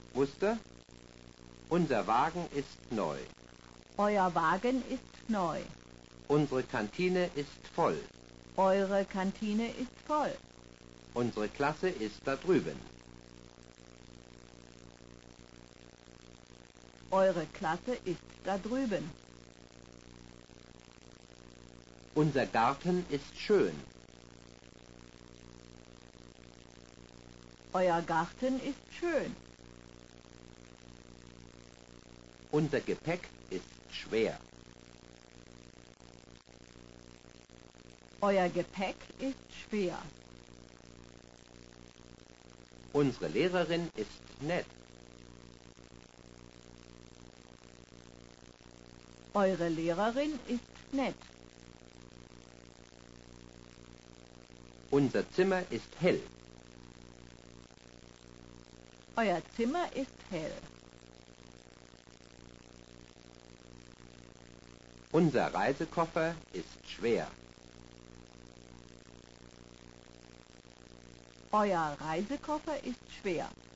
Muster: Unser Wagen ist neu. Euer Wagen ist neu. Unsere Kantine ist voll. Eure Kantine ist voll. Unsere Klasse ist da drüben. Eure Klasse ist da drüben. Unser Garten ist schön. Euer Garten ist schön. Unser Gepäck ist schwer. Euer Gepäck ist schwer. Unsere Lehrerin ist nett. Eure Lehrerin ist nett. Unser Zimmer ist hell. Euer Zimmer ist hell. Unser Reisekoffer ist schwer. Euer Reisekoffer ist schwer.